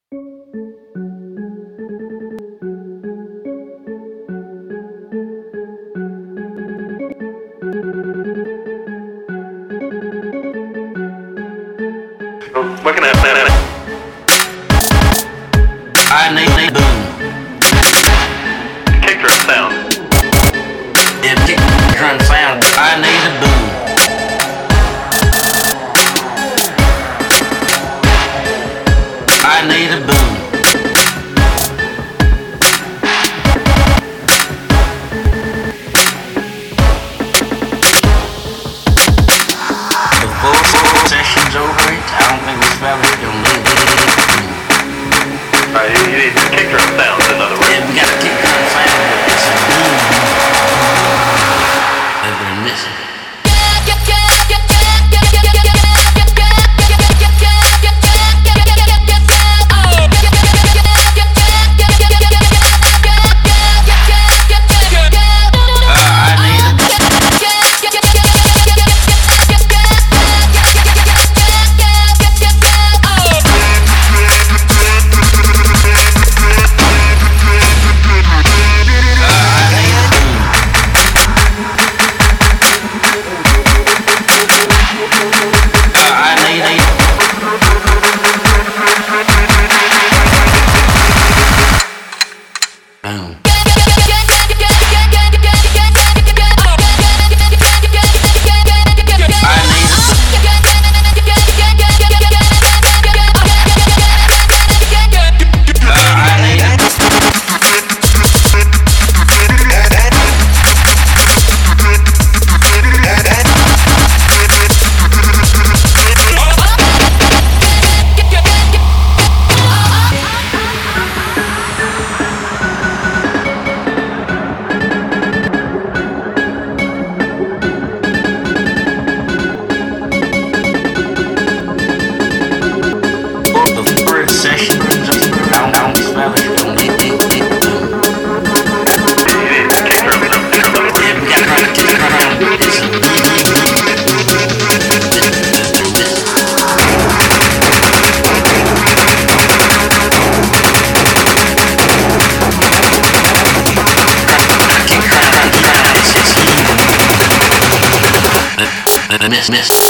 We're gonna have I need boom. kick drum sound. If kick drum sound, I need a boom. I need a boom. Before session's over, I don't think this fella's gonna leave it. Alright, you need kick drum sounds, in other words. Yeah, we got a kick drum sound, but it's a boom that we're missing. Boom. Session. I don't spell it. You need kick drum sounds, in other words. Yeah, we got to kick drum. It's a miss.